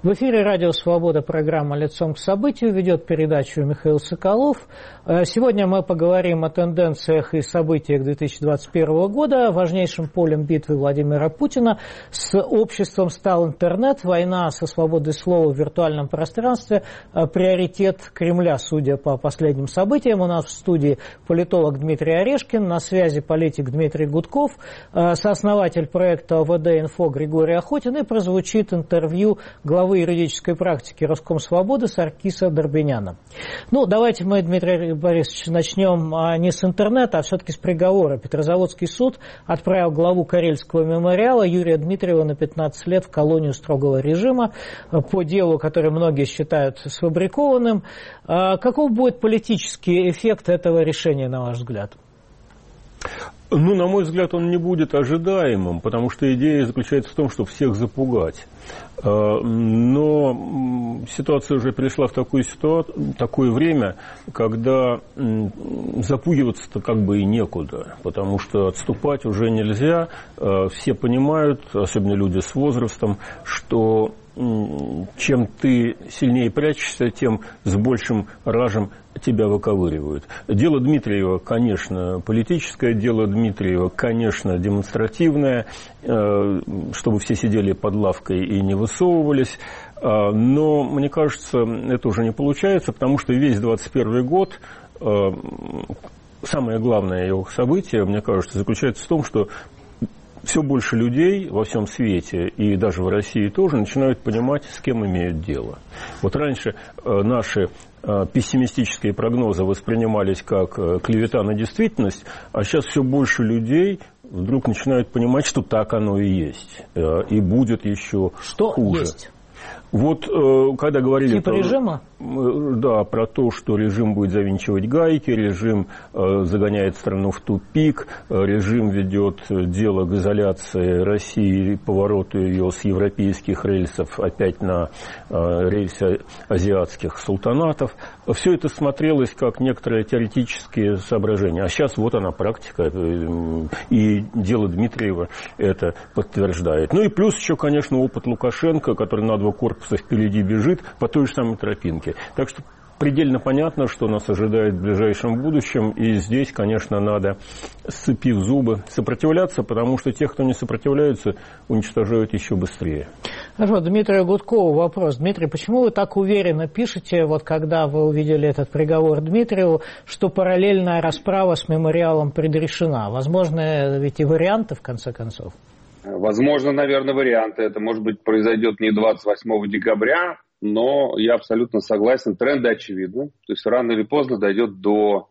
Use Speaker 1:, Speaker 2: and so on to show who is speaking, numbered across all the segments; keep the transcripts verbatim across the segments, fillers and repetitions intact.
Speaker 1: В эфире «Радио Свобода», программа «Лицом к событию», ведет передачу Михаил Соколов. Сегодня мы поговорим о тенденциях и событиях две тысячи двадцать первого года. Важнейшим полем битвы Владимира Путина с обществом стал интернет. Война со свободой слова в виртуальном пространстве – приоритет Кремля, судя по последним событиям. У нас в студии политолог Дмитрий Орешкин, на связи политик Дмитрий Гудков, сооснователь проекта ОВД-Инфо Григорий Охотин, и прозвучит интервью главы юридической практики Роскомсвободы Саркиса Дорбеняна. Ну, давайте мы, Дмитрий Борисович, начнем не с интернета, а все-таки с приговора. Петрозаводский суд отправил главу Карельского мемориала Юрия Дмитриева на пятнадцать лет в колонию строгого режима по делу, которое многие считают сфабрикованным. Каков будет политический эффект этого решения, на ваш взгляд?
Speaker 2: Ну, на мой взгляд, он не будет ожидаемым, потому что идея заключается в том, чтобы всех запугать. Но ситуация уже перешла в такую ситуацию, такое время, когда запугиваться-то как бы и некуда, потому что отступать уже нельзя. Все понимают, особенно люди с возрастом, что чем ты сильнее прячешься, тем с большим ражем тебя выковыривают. Дело Дмитриева, конечно, политическое, дело Дмитриева, конечно, демонстративное, чтобы все сидели под лавкой и не высовывались. Но, мне кажется, это уже не получается, потому что весь двадцать первый год, самое главное его событие, мне кажется, заключается в том, что все больше людей во всем свете, и даже в России тоже, начинают понимать, с кем имеют дело. Вот раньше наши пессимистические прогнозы воспринимались как клевета на действительность, а сейчас все больше людей вдруг начинают понимать, что так оно и есть, и будет еще
Speaker 1: что
Speaker 2: хуже.
Speaker 1: Есть?
Speaker 2: Вот когда говорили...
Speaker 1: Типа режима?
Speaker 2: Да, про то, что режим будет завинчивать гайки, режим загоняет страну в тупик, режим ведет дело к изоляции России и повороту ее с европейских рельсов опять на рельсы азиатских султанатов. Все это смотрелось как некоторые теоретические соображения. А сейчас вот она практика, и дело Дмитриева это подтверждает. Ну и плюс еще, конечно, опыт Лукашенко, который на два корпуса впереди бежит по той же самой тропинке. Так что предельно понятно, что нас ожидает в ближайшем будущем, и здесь, конечно, надо, сцепив зубы, сопротивляться, потому что тех, кто не сопротивляется, уничтожают еще быстрее.
Speaker 1: Хорошо, Дмитрию Гудкову вопрос. Дмитрий, почему вы так уверенно пишете, вот когда вы увидели этот приговор Дмитриеву, что параллельная расправа с мемориалом предрешена? Возможно, ведь и варианты, в конце концов?
Speaker 3: Возможно, наверное, варианты. Это, может быть, произойдет не двадцать восьмого декабря, но я абсолютно согласен, тренды очевидны. То есть рано или поздно дойдет до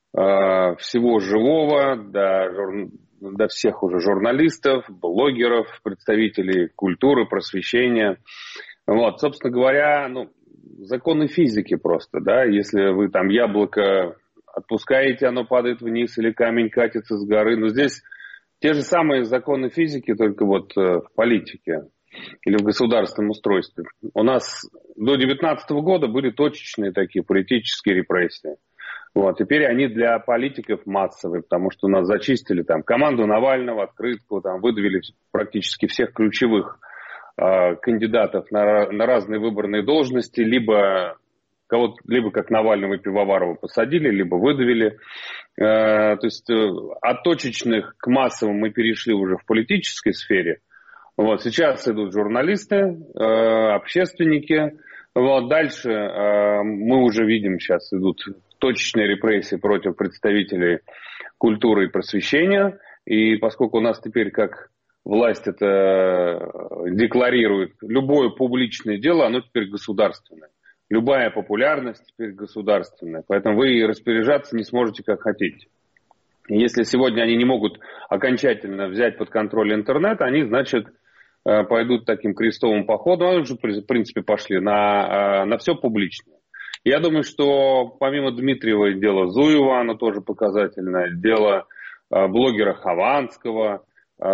Speaker 3: э, всего живого, до, жур... до всех уже журналистов, блогеров, представителей культуры, просвещения. Вот, собственно говоря, ну, законы физики просто, да, если вы там яблоко отпускаете, оно падает вниз, или камень катится с горы, но здесь те же самые законы физики, только вот э, в политике или в государственном устройстве. У нас до две тысячи девятнадцатого года были точечные такие политические репрессии. Вот. Теперь они для политиков массовые, потому что у нас зачистили там команду Навального, открытку, там, выдавили практически всех ключевых э, кандидатов на, на разные выборные должности, либо кого-то, либо как Навального и Пивоварова посадили, либо выдавили. Э, то есть э, от точечных к массовым мы перешли уже в политической сфере. Вот, сейчас идут журналисты, э, общественники. Вот, дальше э, мы уже видим, сейчас идут точечные репрессии против представителей культуры и просвещения. И поскольку у нас теперь как власть это декларирует, любое публичное дело, оно теперь государственное. Любая популярность теперь государственная. Поэтому вы распоряжаться не сможете как хотите. Если сегодня они не могут окончательно взять под контроль интернет, они, значит, пойдут таким крестовым походом, они уже, в принципе, пошли на, на все публичное. Я думаю, что помимо Дмитриева дело Зуева, оно тоже показательное, дело блогера Хованского,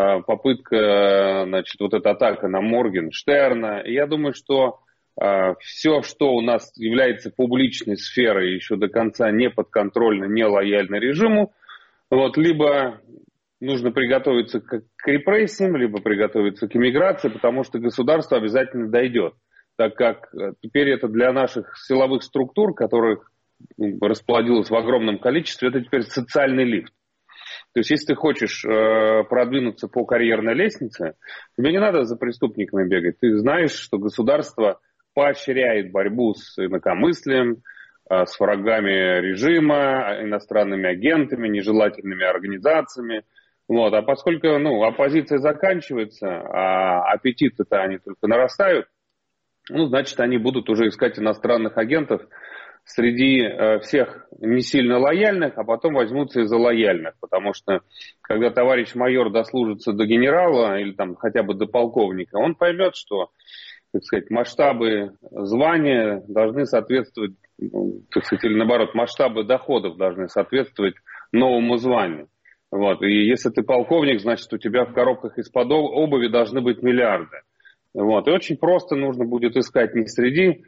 Speaker 3: попытка, значит, вот эта атака на Моргенштерна. И я думаю, что все, что у нас является публичной сферой, еще до конца не подконтрольно, не лояльно режиму, вот, либо нужно приготовиться к, к репрессиям, либо приготовиться к эмиграции, потому что государство обязательно дойдет. так как теперь это для наших силовых структур, которых расплодилось в огромном количестве, это теперь социальный лифт. То есть, если ты хочешь э, продвинуться по карьерной лестнице, тебе не надо за преступниками бегать. Ты знаешь, что государство поощряет борьбу с инакомыслием, э, с врагами режима, иностранными агентами, нежелательными организациями. Вот. А поскольку ну, оппозиция заканчивается, а аппетиты-то они только нарастают, ну, значит, они будут уже искать иностранных агентов среди э, всех не сильно лояльных, а потом возьмутся и за лояльных. Потому что, когда товарищ майор дослужится до генерала или там хотя бы до полковника, он поймет, что, так сказать, масштабы звания должны соответствовать, ну, так сказать, или наоборот, масштабы доходов должны соответствовать новому званию. Вот. И если ты полковник, значит, у тебя в коробках из-под обуви должны быть миллиарды. Вот. И очень просто нужно будет искать не среди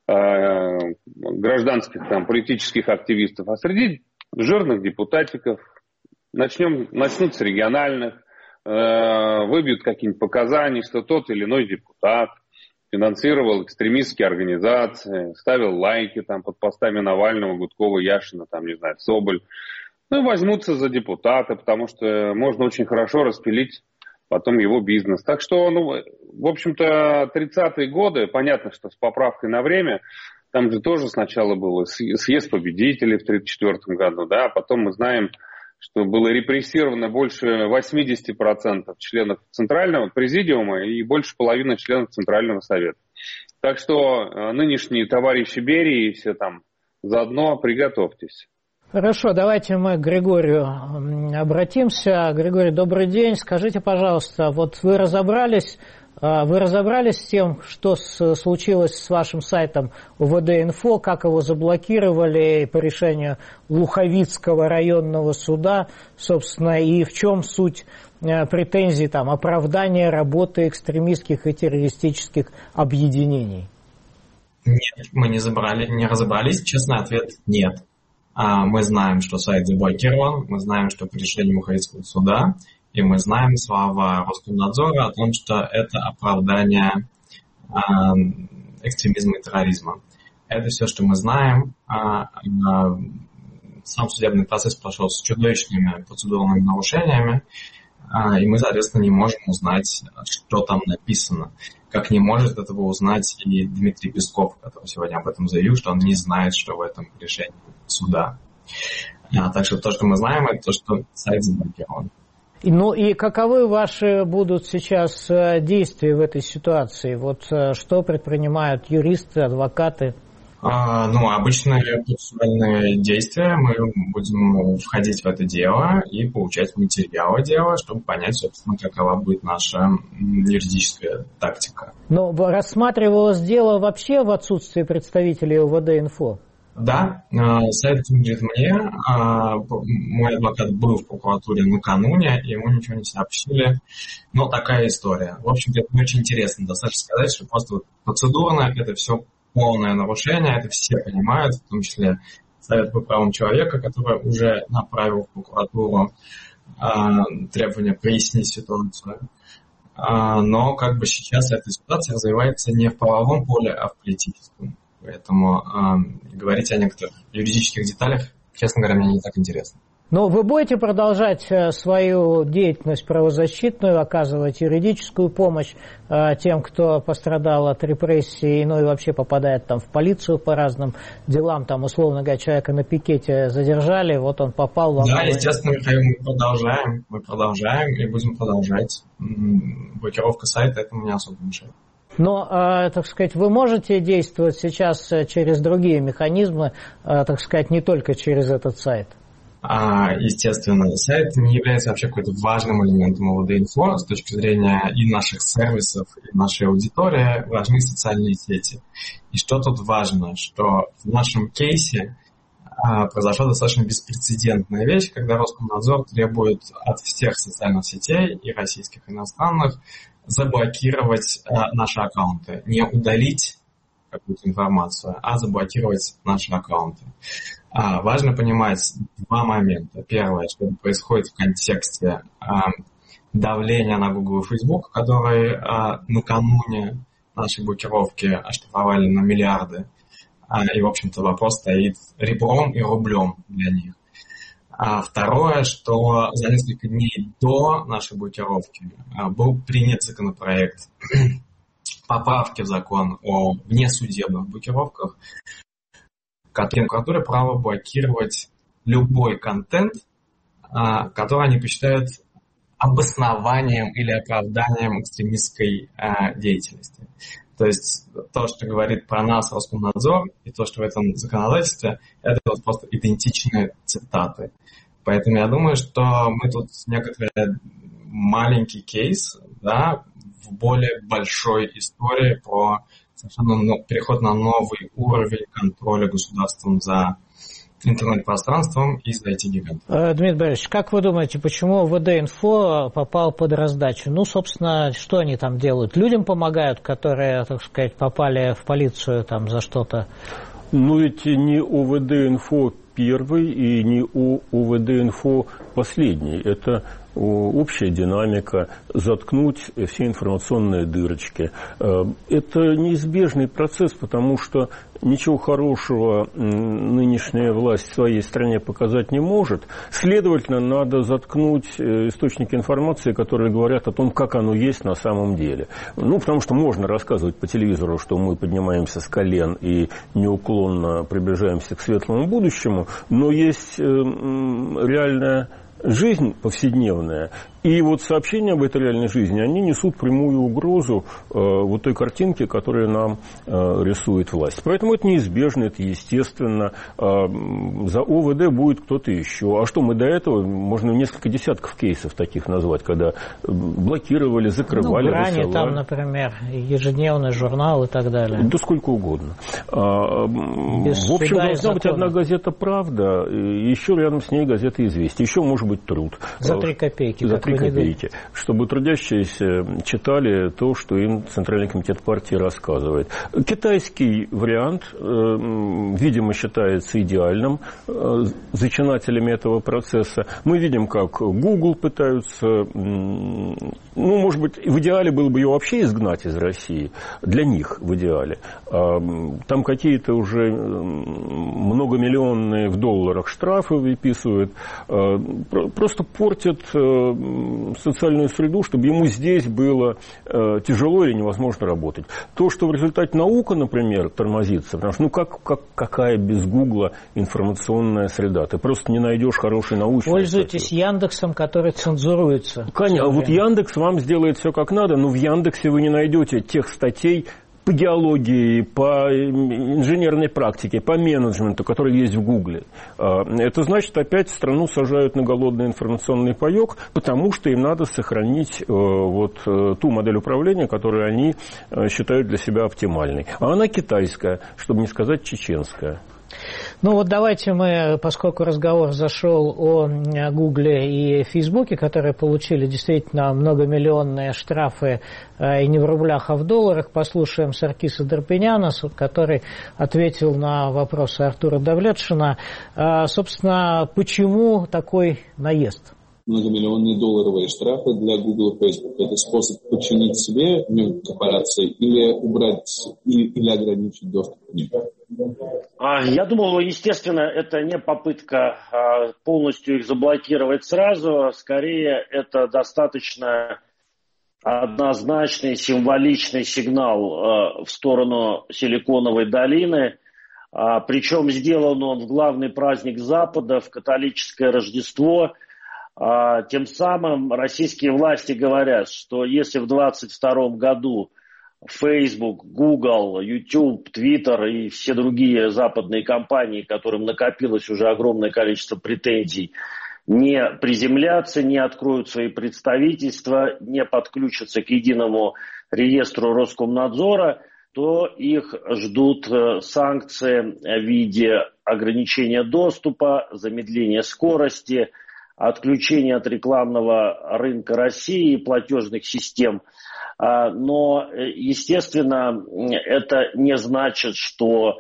Speaker 3: э, гражданских, там, политических активистов, а среди жирных депутатиков. Начнем, начнут с региональных, э, выбьют какие-нибудь показания, что тот или иной депутат финансировал экстремистские организации, ставил лайки там, под постами Навального, Гудкова, Яшина, там, не знаю, Соболь. Ну и возьмутся за депутата, потому что можно очень хорошо распилить потом его бизнес. Так что, ну, в общем-то, тридцатые годы, понятно, что с поправкой на время, там же тоже сначала был съезд победителей в тридцать четвёртом году, да, а потом мы знаем, что было репрессировано больше восемьдесят процентов членов Центрального президиума и больше половины членов Центрального совета. Так что нынешние товарищи Берии и все там заодно приготовьтесь.
Speaker 1: Хорошо, давайте мы к Григорию обратимся. Григорий, добрый день. Скажите, пожалуйста, вот вы разобрались, вы разобрались с тем, что случилось с вашим сайтом УВД-Инфо, как его заблокировали по решению Луховицкого районного суда, собственно, и в чем суть претензий, там, оправдания работы экстремистских и террористических объединений?
Speaker 4: Нет, мы не, забрали, не разобрались. Честный ответ – нет. Мы знаем, что сайт заблокирован, мы знаем, что по решению Луховицкого суда, и мы знаем слова Роскомнадзора о том, что это оправдание экстремизма и терроризма. Это все, что мы знаем. Сам судебный процесс прошел с чудовищными процедурными нарушениями, и мы, соответственно, не можем узнать, что там написано. Как не может этого узнать и Дмитрий Песков, который сегодня об этом заявил, что он не знает, что в этом решении суда. А, так что то, что мы знаем, это то, что сайт заблокирован.
Speaker 1: Ну и каковы ваши будут сейчас действия в этой ситуации? Вот что предпринимают юристы, адвокаты?
Speaker 4: А, ну, обычные процессуальные действия. Мы будем входить в это дело и получать материалы дела, чтобы понять, собственно, какова будет наша юридическая тактика.
Speaker 1: Но рассматривалось дело вообще в отсутствии представителей УВД-Инфо?
Speaker 4: Да, сайт принадлежит мне. Мой адвокат был в прокуратуре накануне, ему ничего не сообщили. Но такая история. В общем-то, это очень интересно. Достаточно сказать, что просто процедурно это все полное нарушение, это все понимают, в том числе Совет по правам человека, который уже направил в прокуратуру требования прояснить ситуацию. Но как бы сейчас эта ситуация развивается не в правовом поле, а в политическом. Поэтому э, говорить о некоторых юридических деталях, честно говоря, мне не так интересно.
Speaker 1: Но вы будете продолжать свою деятельность правозащитную, оказывать юридическую помощь э, тем, кто пострадал от репрессий, ну и вообще попадает там в полицию по разным делам, там, условно говоря, человека на пикете задержали, вот он попал в...
Speaker 4: Да, естественно, Михаил, мы продолжаем, мы продолжаем и будем продолжать. Блокировка сайта этому не особо мешает.
Speaker 1: Но, э, так сказать, вы можете действовать сейчас через другие механизмы, э, так сказать, не только через этот сайт?
Speaker 4: А, естественно, сайт не является вообще какой-то важным элементом УВД-Инфо с точки зрения и наших сервисов, и нашей аудитории. Важны социальные сети. И что тут важно, что в нашем кейсе а, произошла достаточно беспрецедентная вещь, когда Роскомнадзор требует от всех социальных сетей, и российских, и иностранных, заблокировать а, наши аккаунты. Не удалить какую-то информацию, а заблокировать наши аккаунты. А, важно понимать два момента. Первое, что это происходит в контексте а, давления на Google и Facebook, которые а, накануне наши блокировки оштрафовали на миллиарды. И, в общем-то, вопрос стоит ребром и рублем для них. А второе, что за несколько дней до нашей блокировки был принят законопроект поправки в закон о внесудебных блокировках, который имеет право блокировать любой контент, который они посчитают обоснованием или оправданием экстремистской деятельности. То есть то, что говорит про нас Роскомнадзор, и то, что в этом законодательстве, это вот просто идентичные цитаты. Поэтому я думаю, что мы тут некоторый маленький кейс, да, в более большой истории про совершенно переход на новый уровень контроля государством за интернет-пространством и за ай ти-гигантов.
Speaker 1: Дмитрий Борисович, как вы думаете, почему ВД-инфо попал под раздачу? Ну, собственно, что они там делают? Людям помогают, которые, так сказать, попали в полицию там за что-то?
Speaker 2: Ну, ведь не ОВД-инфо первый и не ОВД-инфо последний. Это общая динамика, заткнуть все информационные дырочки. Это неизбежный процесс, потому что ничего хорошего нынешняя власть в своей стране показать не может. Следовательно, надо заткнуть источники информации, которые говорят о том, как оно есть на самом деле. Ну, потому что можно рассказывать по телевизору, что мы поднимаемся с колен и неуклонно приближаемся к светлому будущему, но есть реальная жизнь повседневная. И вот сообщения об этой реальной жизни, они несут прямую угрозу э, вот той картинке, которую нам э, рисует власть. Поэтому это неизбежно, это естественно. Э, за ОВД будет кто-то еще. А что мы до этого, можно несколько десятков кейсов таких назвать, когда блокировали, закрывали,
Speaker 1: ну, грани,
Speaker 2: высылали.
Speaker 1: там, например, ежедневный журнал и так далее.
Speaker 2: Да сколько угодно. А, в общем, должна быть одна газета «Правда», и еще рядом с ней газета «Известия». Еще, может быть, «Труд».
Speaker 1: За три копейки.
Speaker 2: За три копейки. Чтобы трудящиеся читали то, что им Центральный комитет партии рассказывает. Китайский вариант, видимо, считается идеальным зачинателями этого процесса. Мы видим, как Google пытаются, ну, может быть, в идеале было бы ее вообще изгнать из России. Для них в идеале. Там какие-то уже многомиллионные в долларах штрафы выписывают. Просто портят социальную среду, чтобы ему здесь было э, тяжело или невозможно работать. То, что в результате наука, например, тормозится, потому что ну как, как, какая без Гугла информационная среда? Ты просто не найдешь хорошей научной.
Speaker 1: Пользуйтесь статьи. Яндексом, который цензуруется.
Speaker 2: Конечно, а вот Яндекс вам сделает все как надо, но в Яндексе вы не найдете тех статей по геологии, по инженерной практике, по менеджменту, который есть в Гугле. Это значит, опять страну сажают на голодный информационный паёк, потому что им надо сохранить вот ту модель управления, которую они считают для себя оптимальной. А она китайская, чтобы не сказать чеченская.
Speaker 1: Ну вот давайте мы, поскольку разговор зашел о Гугле и Фейсбуке, которые получили действительно многомиллионные штрафы и не в рублях, а в долларах, послушаем Саркиса Дарпеняна, который ответил на вопросы Артура Давлетшина. Собственно, почему такой наезд?
Speaker 5: Многомиллионные долларовые штрафы для Google и Facebook. Это способ подчинить себе корпорации или убрать или ограничить доступ к ним?
Speaker 6: Я думал, естественно, это не попытка полностью их заблокировать сразу. Скорее, это достаточно однозначный символичный сигнал в сторону Силиконовой долины. Причем сделан он в главный праздник Запада, в католическое Рождество. Тем самым российские власти говорят, что если в двадцать втором году Facebook, Google, YouTube, Twitter и все другие западные компании, которым накопилось уже огромное количество претензий, не приземлятся, не откроют свои представительства, не подключатся к единому реестру Роскомнадзора, то их ждут санкции в виде ограничения доступа, замедления скорости, отключение от рекламного рынка России и платежных систем. Но, естественно, это не значит, что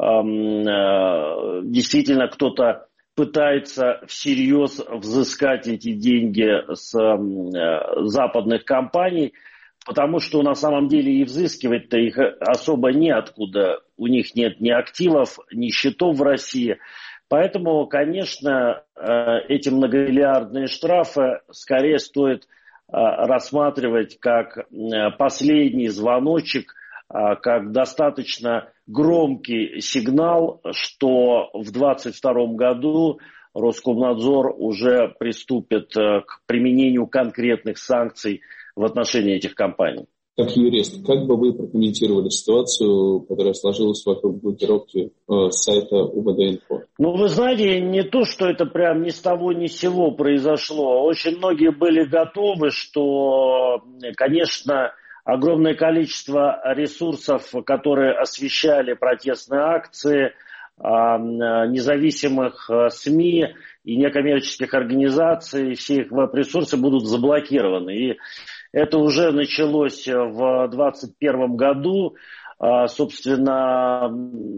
Speaker 6: действительно кто-то пытается всерьез взыскать эти деньги с западных компаний. потому что на самом деле и взыскивать-то их особо неоткуда. У них нет ни активов, ни счетов в России. Поэтому, конечно, эти многомиллиардные штрафы скорее стоит рассматривать как последний звоночек, как достаточно громкий сигнал, что в двадцать втором году Роскомнадзор уже приступит к применению конкретных санкций в отношении этих компаний.
Speaker 5: Как юрист, как бы вы прокомментировали ситуацию, которая сложилась вокруг блокировки э, сайта УВД-Инфо?
Speaker 6: Ну, вы знаете, не то, что это прям ни с того ни с сего произошло. Очень многие были готовы, что, конечно, огромное количество ресурсов, которые освещали протестные акции, независимых СМИ и некоммерческих организаций, все их веб-ресурсы будут заблокированы. И это уже началось в двадцать первом году. Собственно,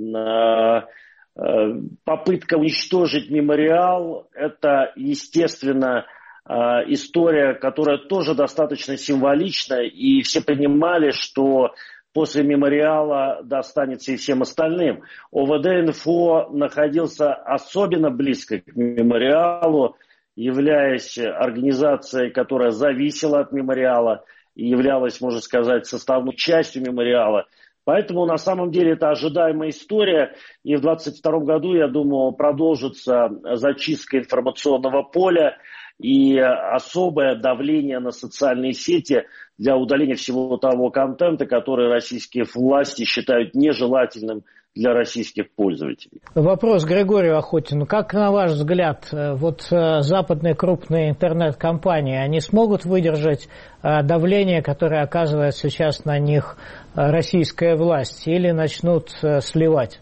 Speaker 6: попытка уничтожить мемориал – это, естественно, история, которая тоже достаточно символична. И все понимали, что после мемориала достанется и всем остальным. ОВД-Инфо находился особенно близко к мемориалу, являясь организацией, которая зависела от мемориала и являлась, можно сказать, составной частью мемориала. Поэтому на самом деле это ожидаемая история. И в двадцать втором году, я думаю, продолжится зачистка информационного поля и особое давление на социальные сети для удаления всего того контента, который российские власти считают нежелательным для российских пользователей.
Speaker 1: Вопрос Григорию Охотину. Как, на ваш взгляд, вот западные крупные интернет-компании, они смогут выдержать давление, которое оказывает сейчас на них российская власть, или начнут сливать?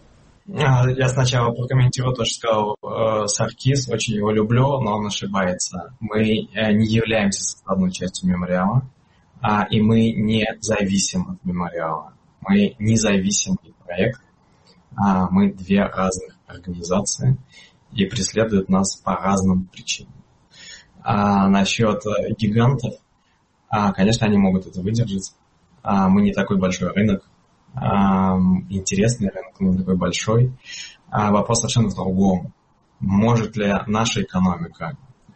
Speaker 4: Я сначала прокомментирую то, что сказал э, Саркис. Очень его люблю, но он ошибается. Мы э, не являемся составной частью мемориала, а, и мы не зависим от мемориала. Мы независимый проект. А, мы две разных организации, и преследуют нас по разным причинам. А насчет гигантов, а, конечно, они могут это выдержать. А, мы не такой большой рынок. Интересный рынок, но не такой большой. Вопрос совершенно в другом. Может ли наша экономика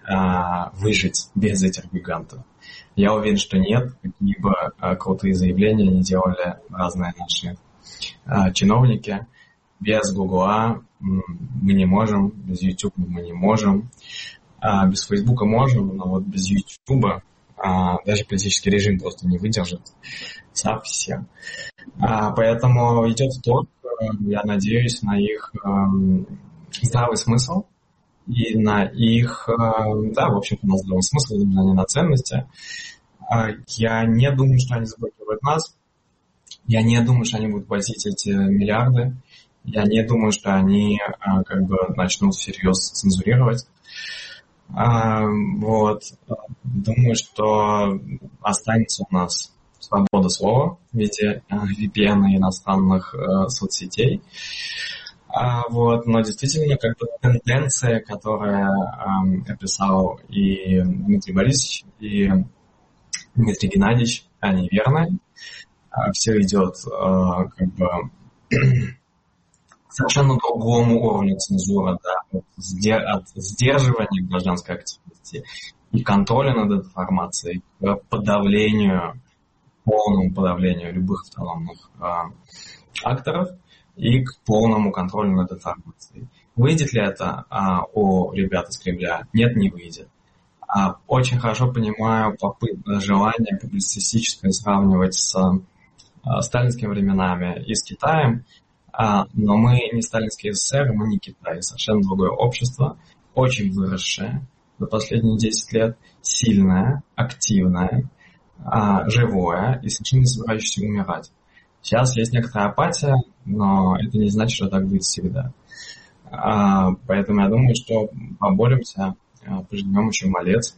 Speaker 4: выжить без этих гигантов? Я уверен, что нет. Какие-либо крутые заявления не делали разные наши чиновники. Без Гугла мы не можем, без YouTube мы не можем, без Фейсбука можем, но вот без YouTube даже политический режим просто не выдержит совсем. А, поэтому идет торг, я надеюсь, на их э, здравый смысл и на их, э, да, в общем-то, на здравый смысл, именно не на ценности. А, я не думаю, что они заблокируют нас. Я не думаю, что они будут платить эти миллиарды. Я не думаю, что они э, как бы начнут всерьез цензурировать. А, вот. Думаю, что останется у нас свобода слова в виде ви пи эн и иностранных э, соцсетей. А, вот. Но действительно, как бы тенденция, которая э, описал и Дмитрий Борисович, и Дмитрий Геннадьевич, они верны. А, все идет э, как бы совершенно другому уровню цензуры, да, от сдерживания гражданской активности и контроля над информацией к подавлению, полному подавлению любых автономных э, акторов и к полному контролю над информацией. Выйдет ли это а, у ребят из Кремля? Нет, не выйдет. А, очень хорошо понимаю попыт, желание публицистическое сравнивать с а, сталинскими временами и с Китаем, а, но мы не сталинский СССР, мы не Китай. Совершенно другое общество, очень выросшее за последние десять лет, сильное, активное, а, живое и совершенно не собирающееся умирать. Сейчас есть некоторая апатия, но это не значит, что так будет всегда. А, поэтому я думаю, что поборемся, пожмем еще малец,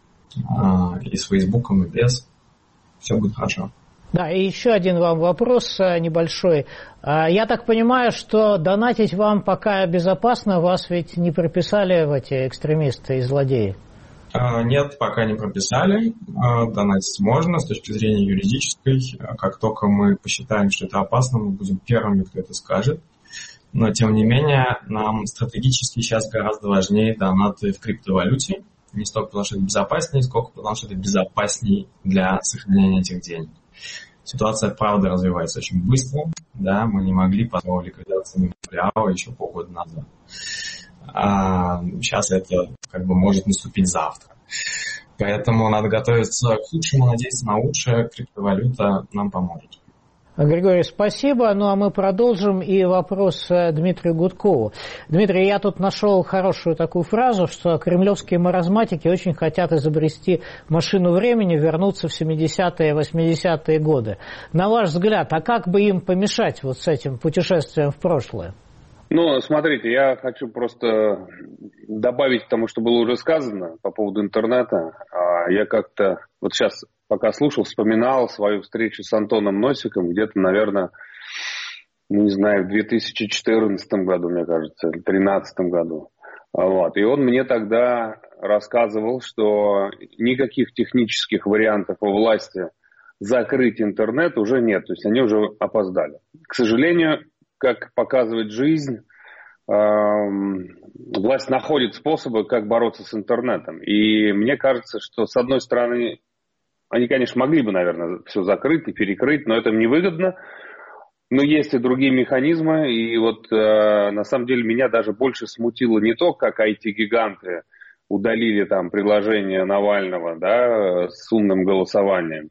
Speaker 4: а, и с Фейсбуком, и без. Все будет хорошо.
Speaker 1: Да, и еще один вам вопрос небольшой. Я так понимаю, что донатить вам пока безопасно, вас ведь не приписали в эти экстремисты и злодеи?
Speaker 4: Нет, пока не прописали. Донатить можно с точки зрения юридической. Как только мы посчитаем, что это опасно, мы будем первыми, кто это скажет. Но, тем не менее, нам стратегически сейчас гораздо важнее донаты в криптовалюте. Не столько потому, что это безопаснее, сколько потому, что это безопаснее для сохранения этих денег. Ситуация, правда, развивается очень быстро. Да, мы не могли позволить ликвидацию Мемориала еще полгода назад. А сейчас это как бы может наступить завтра. Поэтому надо готовиться к худшему, надеяться на лучшее. Криптовалюта нам поможет.
Speaker 1: Григорий, спасибо. Ну, а мы продолжим. И вопрос Дмитрию Гудкову. Дмитрий, я тут нашел хорошую такую фразу, что кремлевские маразматики очень хотят изобрести машину времени, вернуться в семидесятые, восьмидесятые годы. На ваш взгляд, а как бы им помешать вот с этим путешествием в прошлое?
Speaker 3: Ну, смотрите, я хочу просто добавить к тому, что было уже сказано по поводу интернета. Я как-то вот сейчас, пока слушал, вспоминал свою встречу с Антоном Носиком где-то, наверное, не знаю, в две тысячи четырнадцатом году, мне кажется, или в две тысячи тринадцатом году. Вот. И он мне тогда рассказывал, что никаких технических вариантов у власти закрыть интернет уже нет, то есть они уже опоздали. К сожалению, как показывает жизнь, власть находит способы, как бороться с интернетом. И мне кажется, что, с одной стороны, они, конечно, могли бы, наверное, все закрыть и перекрыть, но это им невыгодно. Но есть и другие механизмы. И вот на самом деле меня даже больше смутило не то, как ай ти-гиганты удалили там приложение Навального, да, с умным голосованием,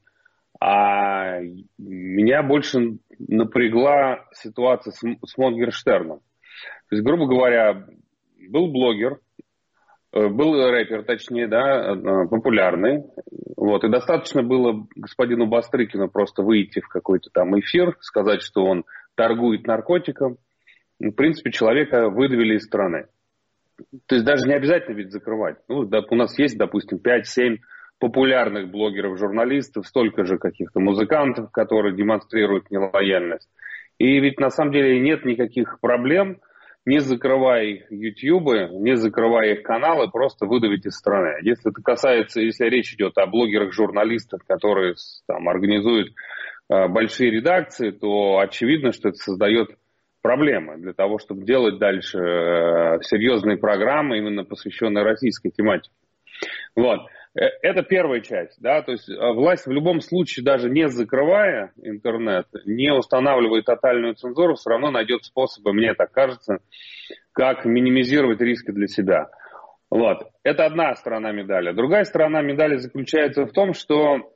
Speaker 3: а меня больше напрягла ситуация с, с Моргенштерном. То есть, грубо говоря, был блогер, был рэпер, точнее, да, популярный. Вот, и достаточно было господину Бастрыкину просто выйти в какой-то там эфир, сказать, что он торгует наркотиком. В принципе, человека выдавили из страны. То есть даже не обязательно ведь закрывать. Ну, да, у нас есть, допустим, пять-семь популярных блогеров, журналистов, столько же каких-то музыкантов, которые демонстрируют нелояльность. И ведь на самом деле нет никаких проблем, не закрывая их ютубы, не закрывая их каналы, просто выдавить из страны. Если это касается, если речь идет о блогерах, журналистах, которые там организуют э, большие редакции, то очевидно, что это создает проблемы для того, чтобы делать дальше э, серьезные программы, именно посвященные российской тематике. Вот. Это первая часть, да, то есть власть в любом случае, даже не закрывая интернет, не устанавливая тотальную цензуру, все равно найдет способы, мне так кажется, как минимизировать риски для себя. Вот. Это одна сторона медали. Другая сторона медали заключается в том, что э,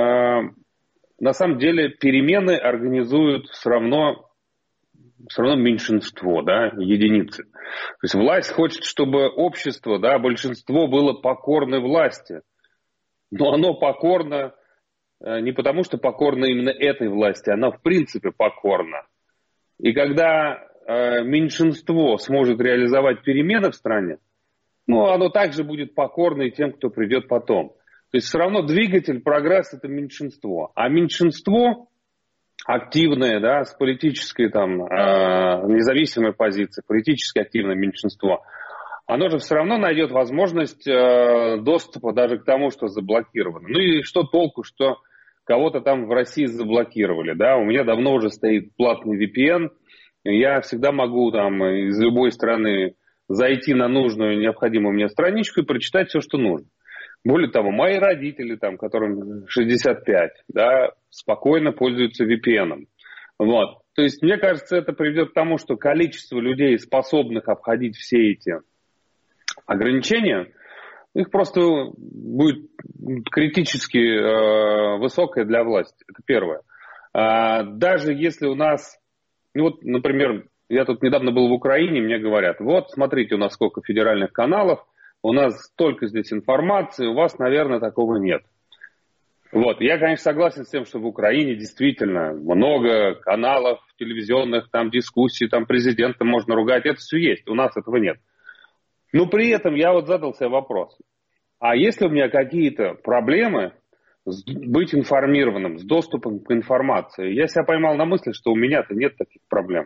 Speaker 3: на самом деле перемены организуют все равно, все равно меньшинство, да, единицы. То есть власть хочет, чтобы общество, да, большинство было покорно власти. Но оно покорно не потому, что покорно именно этой власти, оно в принципе покорно. И когда э, меньшинство сможет реализовать перемены в стране, ну, оно также будет покорно и тем, кто придет потом. То есть все равно двигатель прогресса – это меньшинство. А меньшинство активное, да, с политической там, э, независимой позиции, политически активное меньшинство – оно же все равно найдет возможность э, доступа даже к тому, что заблокировано. Ну и что толку, что кого-то там в России заблокировали, да? У меня давно уже стоит платный ви пи эн, я всегда могу там из любой страны зайти на нужную, необходимую мне страничку и прочитать все, что нужно. Более того, мои родители, там, которым шестьдесят пять, да, спокойно пользуются ви пи эн. Вот. То есть, мне кажется, это приведет к тому, что количество людей, способных обходить все эти ограничения, их просто будет критически э, высокое для власти. Это первое. А, даже если у нас, ну вот, например, я тут недавно был в Украине, мне говорят, вот, смотрите, у нас сколько федеральных каналов, у нас столько здесь информации, у вас, наверное, такого нет. Вот, я, конечно, согласен с тем, что в Украине действительно много каналов телевизионных, там дискуссий, там президента можно ругать, это все есть, у нас этого нет. Но при этом я вот задал себе вопрос, а если у меня какие-то проблемы с быть информированным, с доступом к информации, я себя поймал на мысли, что у меня-то нет таких проблем.